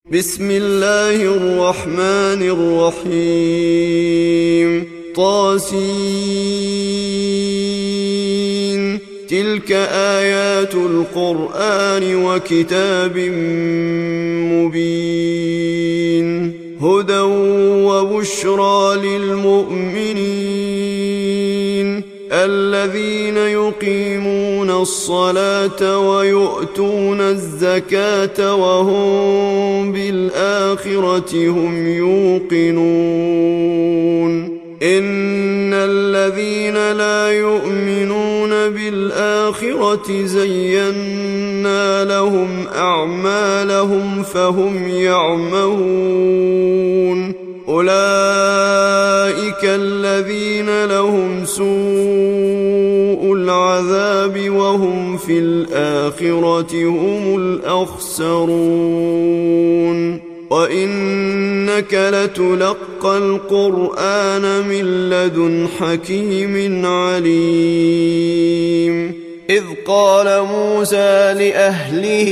بسم الله الرحمن الرحيم طاسين تلك آيات القرآن وكتاب مبين هدى وبشرى للمؤمنين الذين يقيمون الصلاة ويؤتون الزكاة وهم بالآخرة هم يوقنون إن الذين لا يؤمنون بالآخرة زينا لهم أعمالهم فهم يعمهون أولئك الذين لهم سوء العذاب وهم في الآخرة هم الأخسرون وإنك لتلقى القرآن من لدن حكيم عليم إذ قال موسى لأهله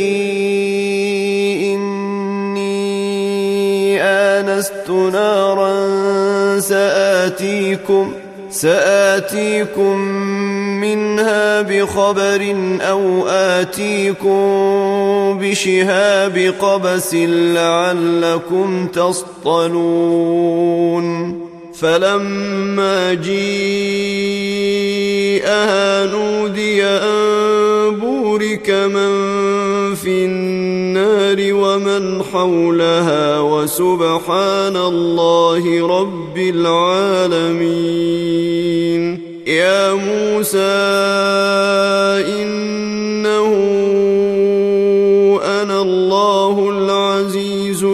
آنست نارا سآتيكم منها بخبر أو آتيكم بشهاب قبس لعلكم تصطلون فلما جيءها نودي أن بورك من في النار ومن حولها وسبحان الله رب العالمين يا موسى إنه أنا الله العزيز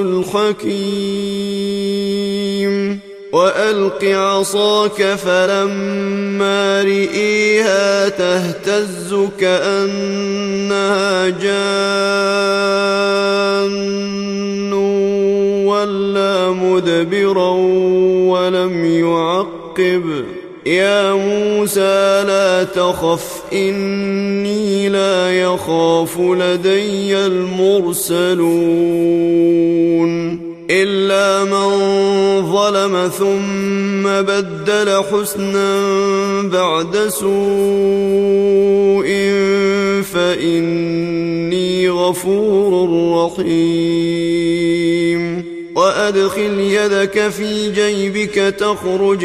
الحكيم وألق عصاك فلما رئيها تهتز كأنها جان ولا مدبرا ولم يعقب يا موسى لا تخف إني لا يخاف لدي المرسلون إلا من ظلم ثم بدل حسنا بعد سوء فإني غفور رحيم وأدخل يدك في جيبك تخرج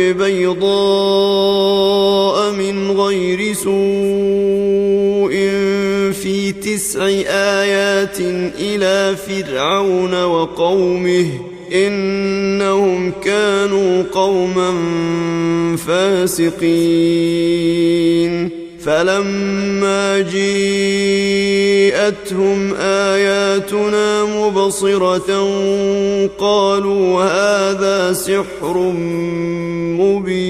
بيضاء من غير سوء في 9 آيات إلى فرعون وقومه إنهم كانوا قوما فاسقين فلما جيءتهم آياتنا مبصرة قالوا هذا سحر مبين